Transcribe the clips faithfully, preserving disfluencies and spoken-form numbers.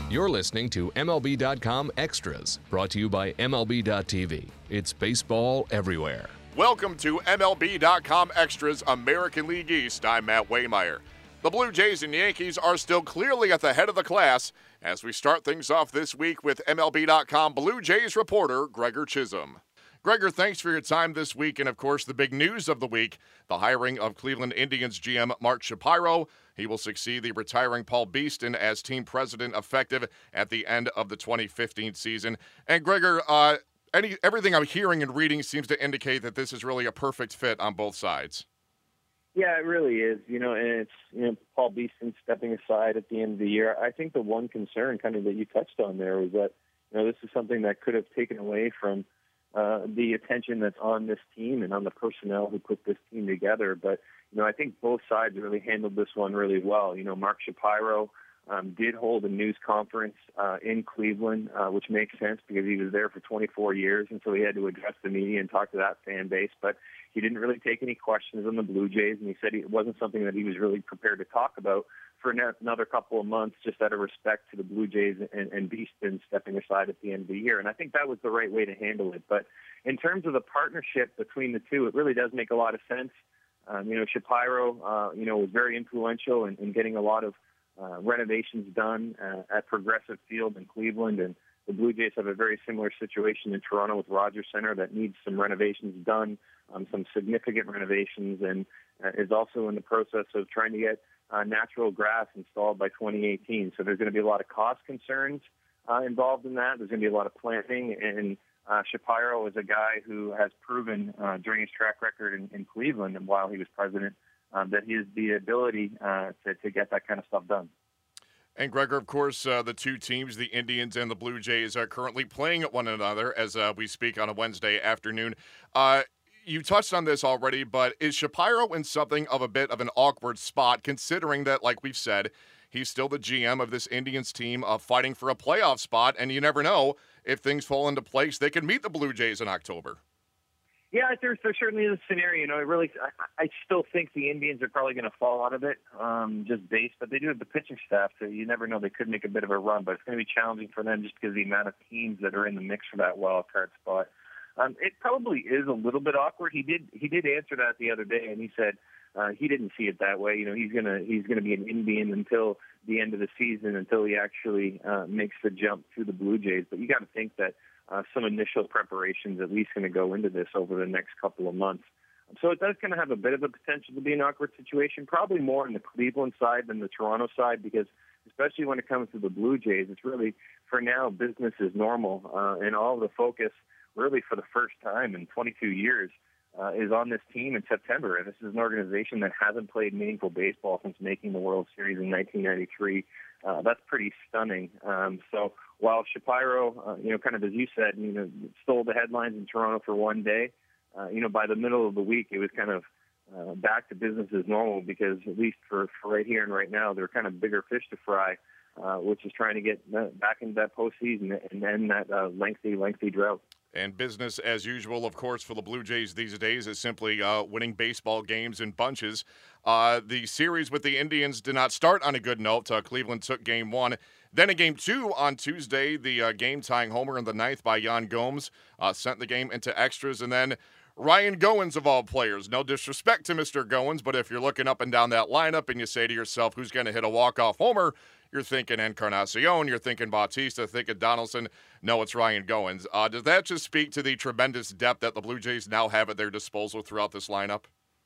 You're listening to M L B dot com Extras, brought to you by M L B dot T V. It's baseball everywhere. Welcome to M L B dot com Extras American League East. I'm Matt Waymeyer. The Blue Jays and Yankees are still clearly at the head of the class as we start things off this week with M L B dot com Blue Jays reporter Gregor Chisholm. Gregor, thanks for your time this week, and of course the big news of the week, the hiring of Cleveland Indians G M Mark Shapiro. He will succeed the retiring Paul Beeston as team president effective at the end of the twenty fifteen season. And Gregor, uh, any everything I'm hearing and reading seems to indicate that this is really a perfect fit on both sides. Yeah, it really is. You know, and it's, you know, Paul Beeston stepping aside at the end of the year. I think the one concern kind of that you touched on there was that, you know, this is something that could have taken away from uh, the attention that's on this team and on the personnel who put this team together. But, you know, I think both sides really handled this one really well. You know, Mark Shapiro um, did hold a news conference uh, in Cleveland, uh, which makes sense because he was there for twenty-four years, and so he had to address the media and talk to that fan base. But he didn't really take any questions on the Blue Jays, and he said it wasn't something that he was really prepared to talk about for another couple of months, just out of respect to the Blue Jays and, and Beeston stepping aside at the end of the year. And I think that was the right way to handle it. But in terms of the partnership between the two, it really does make a lot of sense. Um, you know, Shapiro, uh, you know, was very influential in, in getting a lot of uh, renovations done uh, at Progressive Field in Cleveland, and the Blue Jays have a very similar situation in Toronto with Rogers Center that needs some renovations done, um, some significant renovations, and uh, is also in the process of trying to get uh, natural grass installed by twenty eighteen. So there's going to be a lot of cost concerns uh, involved in that. There's going to be a lot of planning, and uh, Shapiro is a guy who has proven uh, during his track record in, in Cleveland and while he was president um, that he has the ability uh, to, to get that kind of stuff done. And Gregor, of course, uh, the two teams, the Indians and the Blue Jays, are currently playing at one another as uh, we speak on a Wednesday afternoon. Uh, you touched on this already, but is Shapiro in something of a bit of an awkward spot, considering that, like we've said, he's still the G M of this Indians team uh, fighting for a playoff spot, and you never know, if things fall into place, they can meet the Blue Jays in October. Yeah, there's, there certainly is a scenario. You know, it really, I, I still think the Indians are probably going to fall out of it, um, just based, but they do have the pitching staff, so you never know. They could make a bit of a run, but it's going to be challenging for them just because of the amount of teams that are in the mix for that wild card spot. Um, it probably is a little bit awkward. He did he did answer that the other day, and he said uh, he didn't see it that way. You know, he's gonna he's gonna be an Indian until the end of the season, until he actually uh, makes the jump to the Blue Jays. But you got to think that uh, some initial preparations at least going to go into this over the next couple of months. So it does kind of have a bit of a potential to be an awkward situation, probably more on the Cleveland side than the Toronto side, because especially when it comes to the Blue Jays, it's really, for now, business is normal, uh, and all the focus really for the first time in twenty-two years uh, is on this team in September. And this is an organization that hasn't played meaningful baseball since making the World Series in nineteen ninety-three. Uh, that's pretty stunning. Um, so while Shapiro, uh, you know, kind of as you said, you know, stole the headlines in Toronto for one day, uh, you know, by the middle of the week, it was kind of uh, back to business as normal, because at least for, for right here and right now, there are kind of bigger fish to fry, uh, which is trying to get back into that postseason and then that uh, lengthy, lengthy drought. And business as usual, of course, for the Blue Jays these days is simply uh, winning baseball games in bunches. Uh, the series with the Indians did not start on a good note. Uh, Cleveland took game one. Then in game two on Tuesday, the uh, game-tying homer in the ninth by Yan Gomes uh, sent the game into extras. And then Ryan Goins, of all players. No disrespect to Mister Goins, but if you're looking up and down that lineup and you say to yourself, who's going to hit a walk-off homer, you're thinking Encarnacion, you're thinking Bautista, thinking Donaldson. No, it's Ryan Goins. Uh, does that just speak to the tremendous depth that the Blue Jays now have at their disposal throughout this lineup?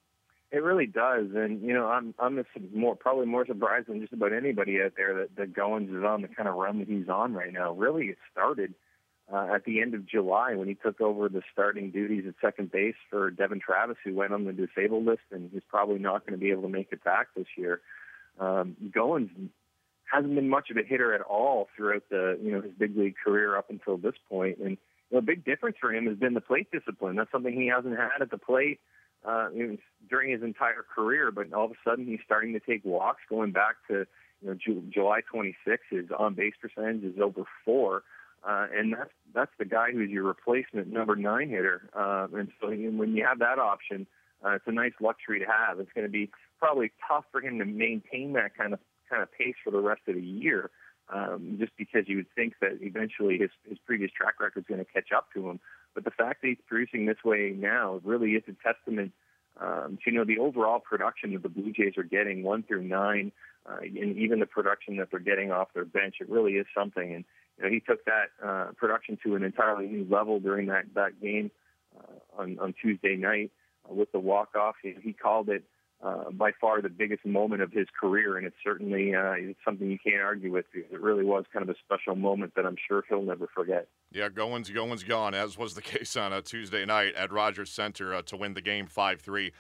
It really does, and you know, I'm I'm more probably more surprised than just about anybody out there that, that Goins is on the kind of run that he's on right now. Really, it started uh, at the end of July when he took over the starting duties at second base for Devin Travis, who went on the disabled list and is probably not going to be able to make it back this year. Um, Goins hasn't been much of a hitter at all throughout the you know his big league career up until this point, and you know, a big difference for him has been the plate discipline. That's something he hasn't had at the plate uh, during his entire career, but all of a sudden he's starting to take walks. Going back to you know Ju- July twenty-sixth, his on base percentage is over four, uh, and that's that's the guy who's your replacement number nine hitter. Uh, and so when you have that option, uh, it's a nice luxury to have. It's going to be probably tough for him to maintain that kind of kind of pace for the rest of the year. um, just because you would think that eventually his, his previous track record is going to catch up to him. But the fact that he's producing this way now really is a testament um, to, you know, the overall production that the Blue Jays are getting, one through nine, uh, and even the production that they're getting off their bench. It really is something. And, you know, he took that uh, production to an entirely new level during that, that game uh, on, on Tuesday night uh, with the walk-off. He, he called it Uh, by far the biggest moment of his career, and it's certainly uh, it's something you can't argue with, because it really was kind of a special moment that I'm sure he'll never forget. Yeah, Goins, Goins gone, as was the case on a Tuesday night at Rogers Center uh, to win the game five three.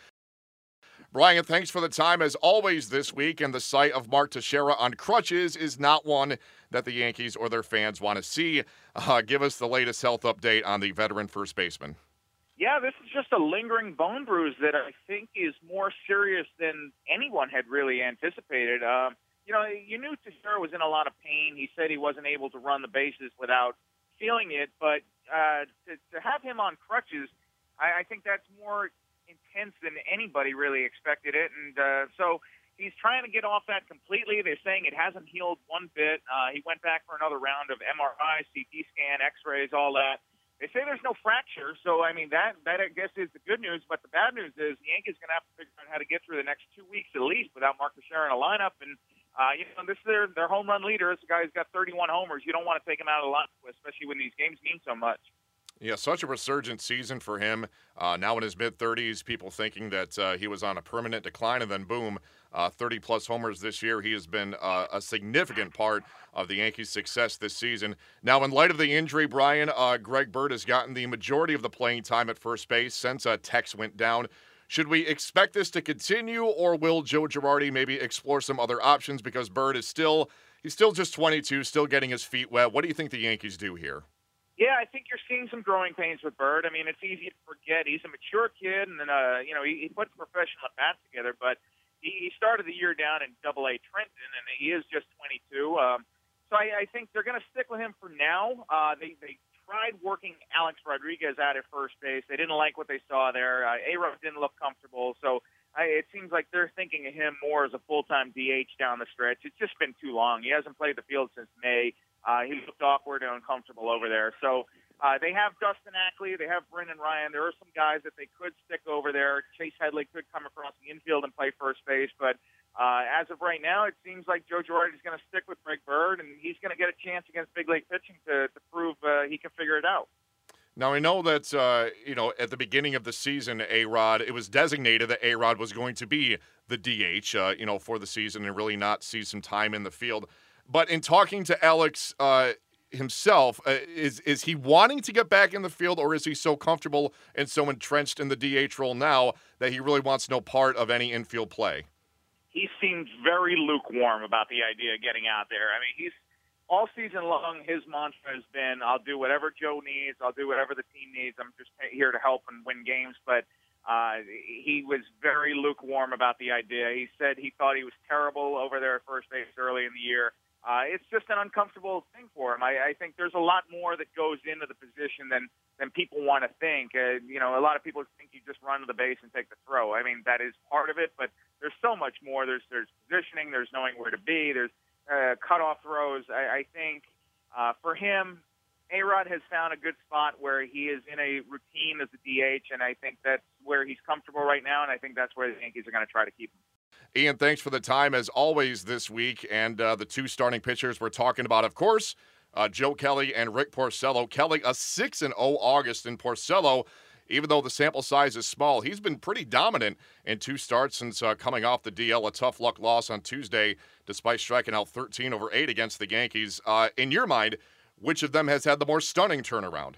Brian, thanks for the time as always this week, and the sight of Mark Teixeira on crutches is not one that the Yankees or their fans want to see. Uh, give us the latest health update on the veteran first baseman. Yeah, this is just a lingering bone bruise that I think is more serious than anyone had really anticipated. Um, you know, you knew Teixeira was in a lot of pain. He said he wasn't able to run the bases without feeling it, but uh, to, to have him on crutches, I, I think that's more intense than anybody really expected it. And uh, so he's trying to get off that completely. They're saying it hasn't healed one bit. Uh, he went back for another round of M R I, C T scan, X-rays, all that. They say there's no fracture, so, I mean, that, that I guess is the good news. But the bad news is the Yankees are going to have to figure out how to get through the next two weeks at least without Mark Teixeira in a lineup. And, uh, you know, this is their, their home run leader. This guy who's got thirty-one homers. You don't want to take him out of the lineup, especially when these games mean so much. Yeah, such a resurgent season for him. Uh, now in his mid-thirties, people thinking that uh, he was on a permanent decline, and then boom, uh, thirty-plus homers this year. He has been uh, a significant part of the Yankees' success this season. Now, in light of the injury, Brian, uh, Greg Bird has gotten the majority of the playing time at first base since uh, Tex went down. Should we expect this to continue, or will Joe Girardi maybe explore some other options, because Bird is still he's still just twenty-two, still getting his feet wet? What do you think the Yankees do here? Yeah, I think you're seeing some growing pains with Bird. I mean, it's easy to forget. He's a mature kid, and then, uh, you know, he, he puts professional at-bats together, but he, he started the year down in Double A Trenton, and he is just twenty-two. Um, so I, I think they're going to stick with him for now. Uh, they, they tried working Alex Rodriguez out at first base. They didn't like what they saw there. Uh, A-Rod didn't look comfortable, so I, it seems like they're thinking of him more as a full-time D H down the stretch. It's just been too long. He hasn't played the field since May. Uh, he looked awkward and uncomfortable over there. So uh, they have Dustin Ackley. They have Brendan Ryan. There are some guys that they could stick over there. Chase Headley could come across the infield and play first base. But uh, as of right now, it seems like Joe Girardi is going to stick with Greg Bird, and he's going to get a chance against big league pitching to, to prove uh, he can figure it out. Now, I know that, uh, you know, at the beginning of the season, A-Rod, it was designated that A-Rod was going to be the D H, uh, you know, for the season and really not see some time in the field. But in talking to Alex uh, himself, uh, is is he wanting to get back in the field, or is he so comfortable and so entrenched in the D H role now that he really wants no part of any infield play? He seems very lukewarm about the idea of getting out there. I mean, he's all season long, his mantra has been, I'll do whatever Joe needs, I'll do whatever the team needs, I'm just here to help and win games. But uh, he was very lukewarm about the idea. He said he thought he was terrible over there at first base early in the year. Uh, it's just an uncomfortable thing for him. I, I think there's a lot more that goes into the position than, than people want to think. Uh, you know, a lot of people think you just run to the base and take the throw. I mean, that is part of it, but there's so much more. There's there's positioning. There's knowing where to be. There's uh, cutoff throws. I, I think uh, for him, A-Rod has found a good spot where he is in a routine as a D H, and I think that's where he's comfortable right now, and I think that's where the Yankees are going to try to keep him. Ian, thanks for the time as always this week. And uh, the two starting pitchers we're talking about, of course, uh, Joe Kelly and Rick Porcello. Kelly, a six and oh August, and Porcello, even though the sample size is small, he's been pretty dominant in two starts since uh, coming off the D L. A tough luck loss on Tuesday, despite striking out thirteen over eight against the Yankees. Uh, in your mind, which of them has had the more stunning turnaround?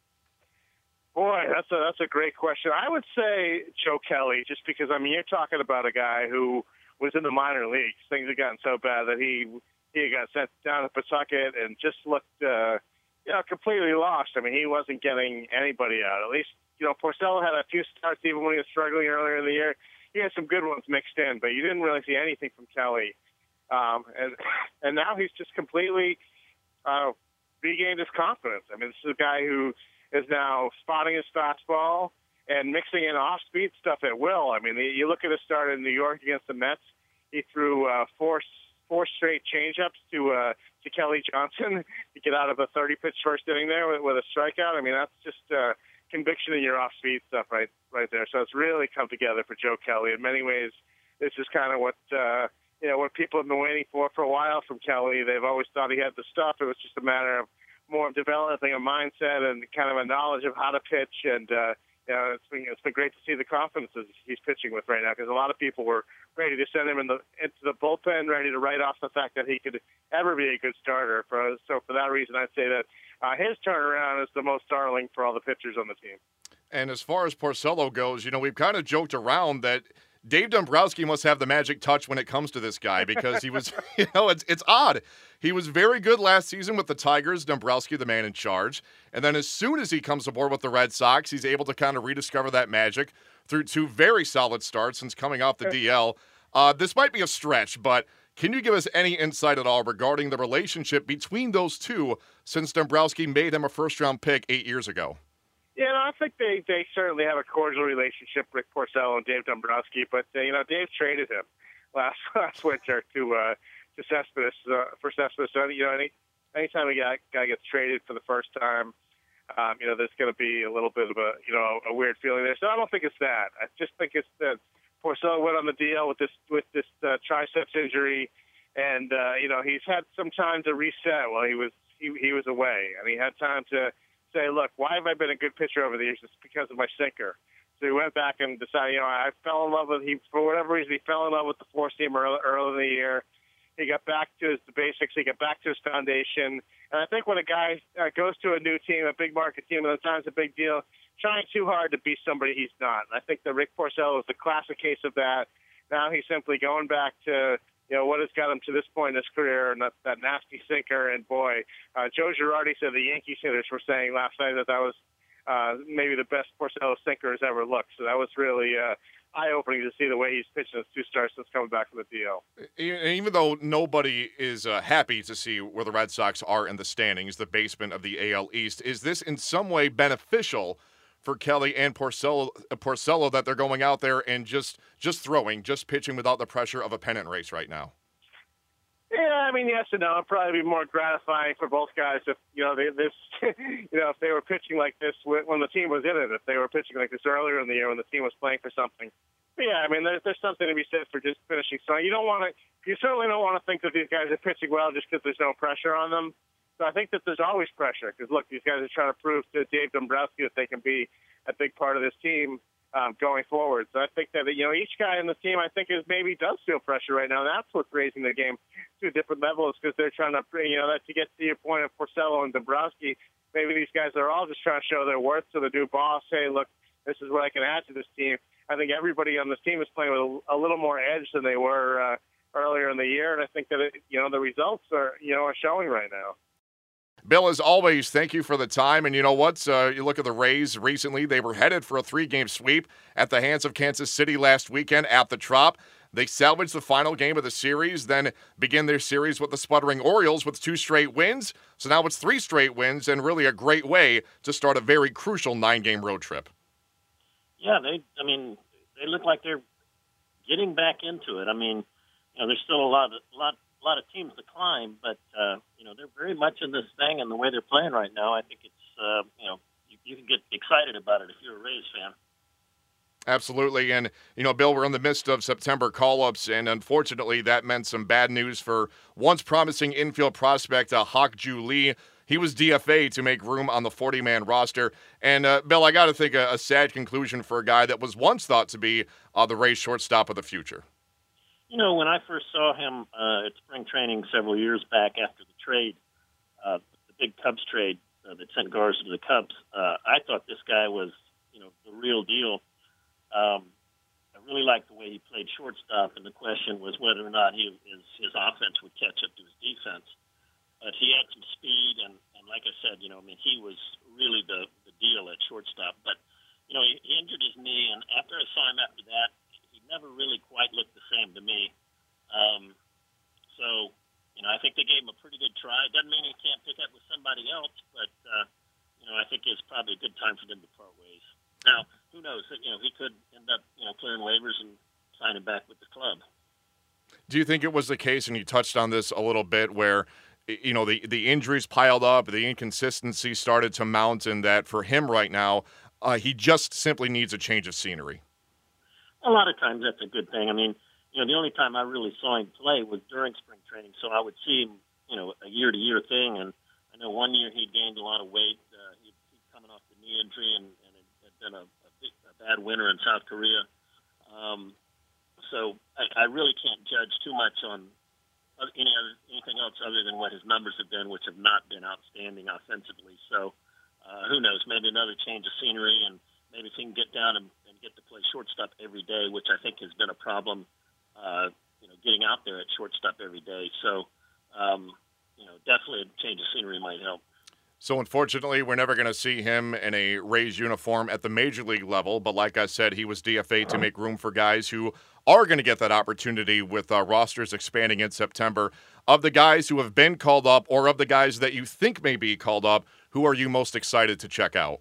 Boy, that's a that's a great question. I would say Joe Kelly, just because, I mean, you're talking about a guy who was in the minor leagues. Things had gotten so bad that he he got sent down to Pawtucket and just looked, uh, you know, completely lost. I mean, he wasn't getting anybody out. At least, you know, Porcello had a few starts even when he was struggling earlier in the year. He had some good ones mixed in, but you didn't really see anything from Kelly. Um, and and now he's just completely uh, regained his confidence. I mean, this is a guy who is now spotting his fastball and mixing in off-speed stuff at will. I mean, you look at his start in New York against the Mets. He threw uh, four four straight changeups to uh, to Kelly Johnson to get out of a thirty-pitch first inning there with, with a strikeout. I mean, that's just uh, conviction in your off-speed stuff right right there. So it's really come together for Joe Kelly. In many ways, this is kind of what uh, you know what people have been waiting for for a while from Kelly. They've always thought he had the stuff. It was just a matter of more of developing a mindset and kind of a knowledge of how to pitch. And uh, you know, it's been it's been great to see the confidence that he's pitching with right now, because a lot of people were ready to send him in the into the bullpen, ready to write off the fact that he could ever be a good starter. For, so for that reason, I'd say that uh, his turnaround is the most startling for all the pitchers on the team. And as far as Porcello goes, you know, we've kind of joked around that Dave Dombrowski must have the magic touch when it comes to this guy, because he was, you know, it's it's odd. He was very good last season with the Tigers, Dombrowski the man in charge. And then as soon as he comes aboard with the Red Sox, he's able to kind of rediscover that magic through two very solid starts since coming off the D L. Uh, this might be a stretch, but can you give us any insight at all regarding the relationship between those two since Dombrowski made him a first-round pick eight years ago? Yeah, no, I think they, they certainly have a cordial relationship, Rick Porcello and Dave Dombrowski. But uh, you know, Dave traded him last last winter to uh, to Cespedes uh, for Cespedes. So you know, any anytime a guy, guy gets traded for the first time, um, you know, there's going to be a little bit of a you know a weird feeling there. So I don't think it's that. I just think it's that Porcello went on the D L with this with this uh, triceps injury, and uh, you know, he's had some time to reset while he was he, he was away, and he had time to say, look, why have I been a good pitcher over the years? It's because of my sinker. So he went back and decided, you know, I fell in love with, he, for whatever reason, he fell in love with the four-seam early, early in the year. He got back to his the basics. He got back to his foundation. And I think when a guy uh, goes to a new team, a big market team, and sometimes a big deal, trying too hard to be somebody he's not. And I think that Rick Porcello is the classic case of that. Now he's simply going back to, you know, what has got him to this point in his career, and that, that nasty sinker. And, boy, uh, Joe Girardi said the Yankees hitters were saying last night that that was uh, maybe the best Porcello sinker has ever looked. So that was really uh, eye-opening to see the way he's pitching his two starts since coming back from the D L. Even though nobody is uh, happy to see where the Red Sox are in the standings, the basement of the A L East, is this in some way beneficial for Kelly and Porcello, Porcello that they're going out there and just just throwing, just pitching without the pressure of a pennant race right now? Yeah, I mean, yes and no. It'd probably be more gratifying for both guys if, you know, they, this, you know, if they were pitching like this when the team was in it, if they were pitching like this earlier in the year when the team was playing for something. But yeah, I mean, there's, there's something to be said for just finishing strong. You don't want to, you certainly don't want to think that these guys are pitching well just because there's no pressure on them. So I think that there's always pressure because, look, these guys are trying to prove to Dave Dombrowski that they can be a big part of this team um, going forward. So I think that, you know, each guy in the team, I think, is maybe does feel pressure right now. And that's what's raising the game to a different level is because they're trying to bring, you know, that to get to your point of Porcello and Dombrowski, maybe these guys are all just trying to show their worth to the new boss. Hey, look, this is what I can add to this team. I think everybody on this team is playing with a, a little more edge than they were uh, earlier in the year. And I think that, it, you know, the results are, you know, are showing right now. Bill, as always, thank you for the time. And you know what? Uh, you look at the Rays recently. They were headed for a three-game sweep at the hands of Kansas City last weekend at the Trop. They salvaged the final game of the series, then begin their series with the sputtering Orioles with two straight wins. So now it's three straight wins and really a great way to start a very crucial nine-game road trip. Yeah, they. I mean, they look like they're getting back into it. I mean, you know, there's still a lot, a lot, a lot of teams to climb, but uh, you know, they're very much in this thing, and the way they're playing right now, I think it's, uh, you know, you, you can get excited about it if you're a Rays fan. Absolutely. And, you know, Bill, we're in the midst of September call-ups, and unfortunately that meant some bad news for once promising infield prospect uh, Hak-Ju Lee. He was D F A to make room on the forty-man roster. And, uh, Bill, I got to think a, a sad conclusion for a guy that was once thought to be uh, the Rays shortstop of the future. You know, when I first saw him uh, at spring training several years back after the trade, uh, the big Cubs trade uh, that sent Garza to the Cubs, uh, I thought this guy was, you know, the real deal. Um, I really liked the way he played shortstop, and the question was whether or not he, his, his offense would catch up to his defense. But he had some speed, and, and like I said, you know, I mean, he was really the, the deal at shortstop. But, you know, he, he injured his knee, and after I saw him after that, he never really quite looked the same to me. Um, so, you know, I think they gave him a pretty good try. Doesn't mean he can't pick up with somebody else, but, uh, you know, I think it's probably a good time for them to part ways. Now, who knows? You know, he could end up, you know, clearing waivers and signing back with the club. Do you think it was the case, and you touched on this a little bit, where you know the the injuries piled up, the inconsistency started to mount, and that for him right now, uh, he just simply needs a change of scenery? A lot of times that's a good thing. I mean, you know, the only time I really saw him play was during spring training, so I would see him, you know, a year-to-year thing. And I know one year he gained a lot of weight. Uh, he, he's coming off the knee injury, and, and it had been a, a, big, a bad winter in South Korea. Um, so I, I really can't judge too much on any other, anything else other than what his numbers have been, which have not been outstanding offensively. So uh, who knows? Maybe another change of scenery, and maybe if he can get down and, and get to play shortstop every day, which I think has been a problem. Uh, you know, getting out there at shortstop every day. So, um, you know, definitely a change of scenery might help. So, unfortunately, we're never going to see him in a Rays uniform at the major league level. But like I said, he was D F A'd to make room for guys who are going to get that opportunity with uh, rosters expanding in September. Of the guys who have been called up, or of the guys that you think may be called up, who are you most excited to check out?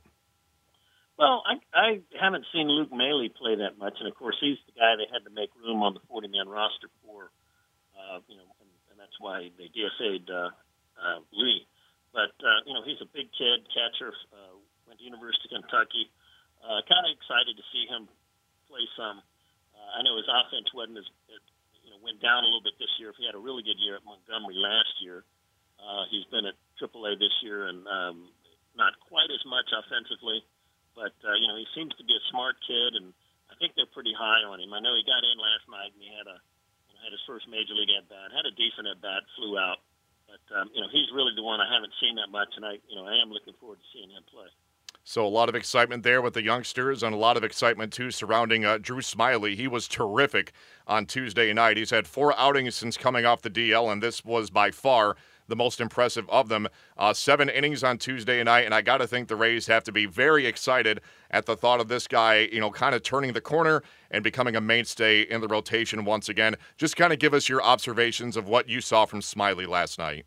Well, I, I haven't seen Luke Maile play that much, and of course he's the guy they had to make room on the forty-man roster for, uh, you know, and, and that's why they D F A'd uh, uh, Lee. But uh, you know, he's a big kid, catcher, uh, went to University of Kentucky. Uh, kind of excited to see him play some. Uh, I know his offense wasn't as, it, you know, went down a little bit this year. If he had a really good year at Montgomery last year, uh, he's been at triple A this year, and um, not quite as much offensively. But, uh, you know, he seems to be a smart kid, and I think they're pretty high on him. I know he got in last night, and he had a you know, had his first major league at-bat, had a decent at-bat, flew out. But, um, you know, he's really the one I haven't seen that much, and I, you know, I am looking forward to seeing him play. So a lot of excitement there with the youngsters, and a lot of excitement, too, surrounding uh, Drew Smyly. He was terrific on Tuesday night. He's had four outings since coming off the D L, and this was by far the most impressive of them. Uh, seven innings on Tuesday night, and I got to think the Rays have to be very excited at the thought of this guy, you know, kind of turning the corner and becoming a mainstay in the rotation once again. Just kind of give us your observations of what you saw from Smyly last night.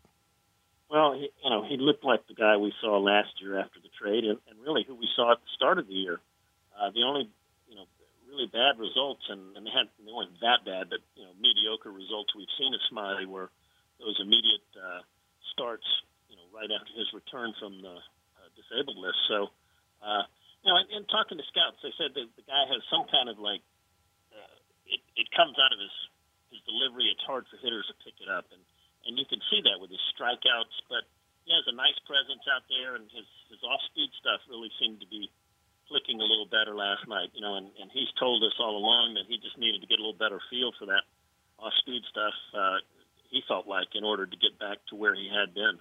Well, he, you know, he looked like the guy we saw last year after the trade, and, and really who we saw at the start of the year. Uh, the only, you know, really bad results, and, and they had they weren't that bad, but you know, mediocre results we've seen of Smyly were those immediate uh, starts, you know, right after his return from the uh, disabled list. So, uh, you know, and, and talking to scouts, they said that the guy has some kind of like, uh, it, it comes out of his his delivery. It's hard for hitters to pick it up, and and you can see that with his strikeouts. But he has a nice presence out there, and his his off-speed stuff really seemed to be clicking a little better last night. You know, and, and he's told us all along that he just needed to get a little better feel for that off-speed stuff. Uh, he felt like, in order to get back to where he had been.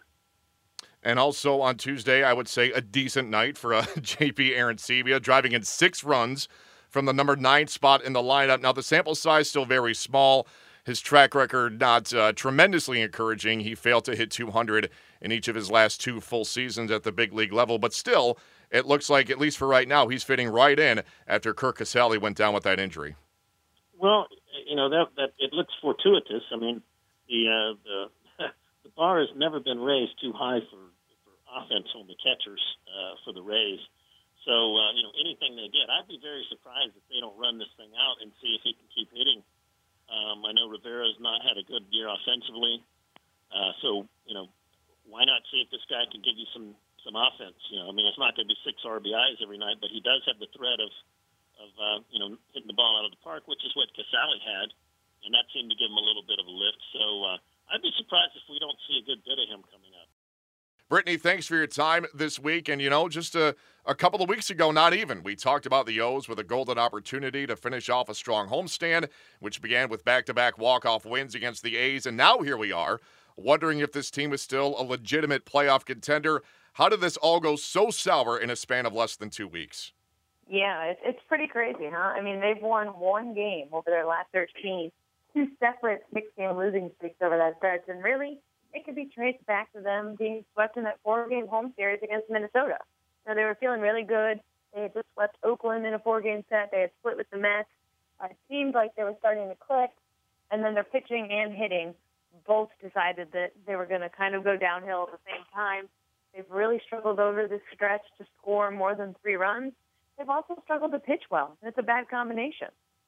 And also on Tuesday, I would say a decent night for uh, J P Arencibia, driving in six runs from the number nine spot in the lineup. Now, the sample size still very small. His track record not uh, tremendously encouraging. He failed to hit two hundred in each of his last two full seasons at the big league level. But still, it looks like, at least for right now, he's fitting right in after Kirk Casale went down with that injury. Well, you know, that, that it looks fortuitous. I mean, The uh, the the bar has never been raised too high for, for offense on the catchers uh, for the Rays. So uh, you know, anything they get, I'd be very surprised if they don't run this thing out and see if he can keep hitting. Um, I know Rivera's not had a good year offensively, uh, so you know, why not see if this guy can give you some some offense? You know, I mean, it's not going to be six R B Is every night, but he does have the threat of of uh, you know, hitting the ball out of the park, which is what Casale had. And that seemed to give him a little bit of a lift. So uh, I'd be surprised if we don't see a good bit of him coming up. Brittany, thanks for your time this week. And, you know, just a, a couple of weeks ago, not even, we talked about the O's with a golden opportunity to finish off a strong homestand, which began with back-to-back walk-off wins against the A's. And now here we are, wondering if this team is still a legitimate playoff contender. How did this all go so sour in a span of less than two weeks? Yeah, it's, it's pretty crazy, huh? I mean, they've won one game over their last thirteen. Two separate six-game losing streaks over that stretch, and really, it could be traced back to them being swept in that four-game home series against Minnesota. Now, they were feeling really good. They had just swept Oakland in a four-game set. They had split with the Mets. Uh, it seemed like they were starting to click, and then their pitching and hitting both decided that they were going to kind of go downhill at the same time. They've really struggled over this stretch to score more than three runs. They've also struggled to pitch well, and it's a bad combination.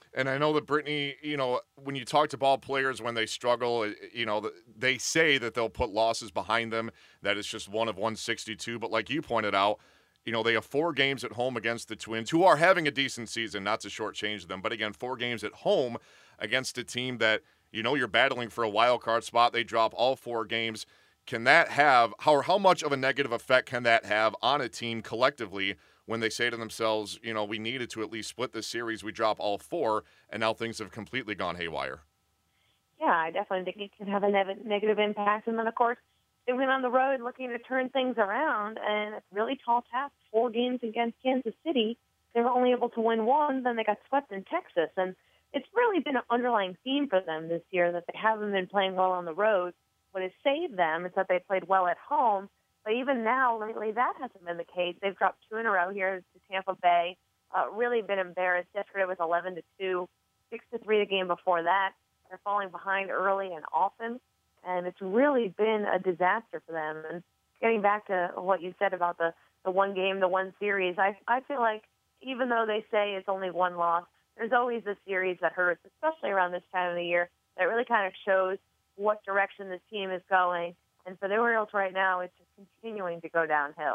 And I know that Brittany, you know, when you talk to ball players when they struggle, you know, they say that they'll put losses behind them, that it's just one of one sixty-two. But like you pointed out, you know, they have four games at home against the Twins, who are having a decent season, not to shortchange them. But again, four games at home against a team that, you know, you're battling for a wild card spot. They drop all four games. Can that have, how, how much of a negative effect can that have on a team collectively when they say to themselves, you know, we needed to at least split this series, we drop all four, and now things have completely gone haywire? Yeah, I definitely think it can have a ne- negative impact. And then, of course, they went on the road looking to turn things around, and it's a really tall task. Four games against Kansas City, they were only able to win one, then they got swept in Texas. And it's really been an underlying theme for them this year that they haven't been playing well on the road. What has saved them is that they played well at home. But even now, lately, that hasn't been the case. They've dropped two in a row here to Tampa Bay. Uh, really been embarrassed. Yesterday was eleven to two, six to three the game before that. They're falling behind early and often, and it's really been a disaster for them. And getting back to what you said about the, the one game, the one series, I, I feel like even though they say it's only one loss, there's always a series that hurts, especially around this time of the year, that really kind of shows what direction this team is going. And for the Orioles right now, it's just continuing to go downhill.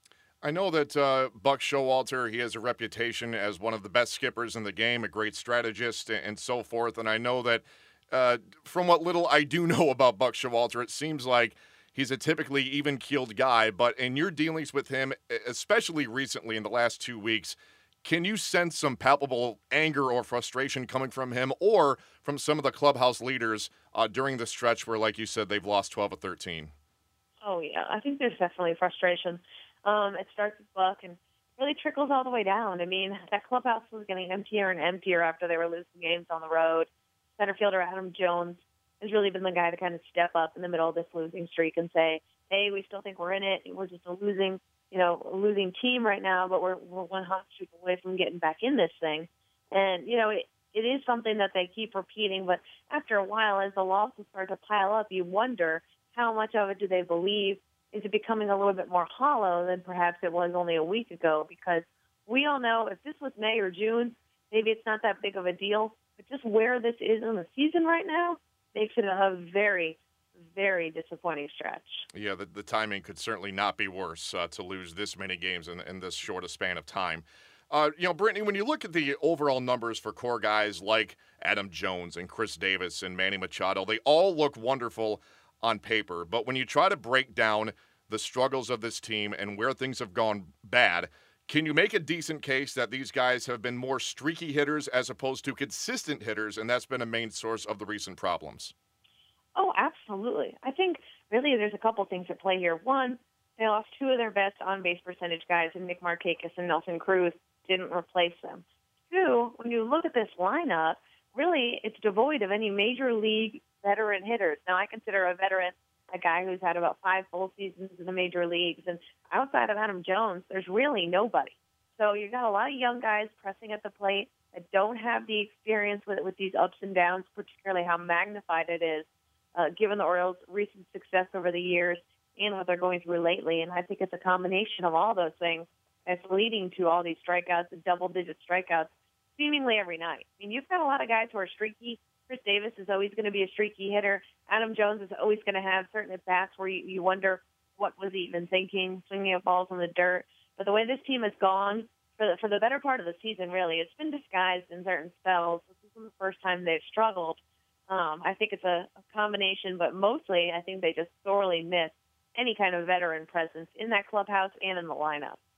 I know that uh, Buck Showalter, he has a reputation as one of the best skippers in the game, a great strategist, and so forth. And I know that uh, from what little I do know about Buck Showalter, it seems like he's a typically even-keeled guy. But in your dealings with him, especially recently in the last two weeks, can you sense some palpable anger or frustration coming from him or from some of the clubhouse leaders uh, during the stretch where, like you said, they've lost twelve or thirteen? Oh, yeah. I think there's definitely frustration. Um, it starts with Buck and really trickles all the way down. I mean, that clubhouse was getting emptier and emptier after they were losing games on the road. Center fielder Adam Jones has really been the guy to kind of step up in the middle of this losing streak and say, hey, we still think we're in it. We're just a losing you know, a losing team right now, but we're we're one hot streak away from getting back in this thing. And, you know, it, it is something that they keep repeating, but after a while, as the losses start to pile up, you wonder how much of it do they believe? Is it becoming a little bit more hollow than perhaps it was only a week ago? Because we all know if this was May or June, maybe it's not that big of a deal, but just where this is in the season right now makes it a very, very disappointing stretch. Yeah, the, the timing could certainly not be worse uh, to lose this many games in, in this short a span of time. Uh, you know, Brittany, when you look at the overall numbers for core guys like Adam Jones and Chris Davis and Manny Machado, they all look wonderful on paper. But when you try to break down the struggles of this team and where things have gone bad, can you make a decent case that these guys have been more streaky hitters as opposed to consistent hitters, and that's been a main source of the recent problems? Oh, absolutely. I think really there's a couple things at play here. One, they lost two of their best on-base percentage guys, and Nick Markakis and Nelson Cruz didn't replace them. Two, when you look at this lineup, really it's devoid of any major league veteran hitters. Now, I consider a veteran a guy who's had about five full seasons in the major leagues, and outside of Adam Jones, there's really nobody. So you've got a lot of young guys pressing at the plate that don't have the experience with with these ups and downs, particularly how magnified it is, uh, given the Orioles' recent success over the years and what they're going through lately. And I think it's a combination of all those things that's leading to all these strikeouts and double-digit strikeouts seemingly every night. I mean, you've got a lot of guys who are streaky. Chris Davis is always going to be a streaky hitter. Adam Jones is always going to have certain at-bats where you, you wonder what was he even thinking, swinging at balls in the dirt. But the way this team has gone for the, for the better part of the season, really, it's been disguised in certain spells. This isn't the first time they've struggled. Um, I think it's a, a combination, but mostly I think they just sorely miss any kind of veteran presence in that clubhouse and in the lineup.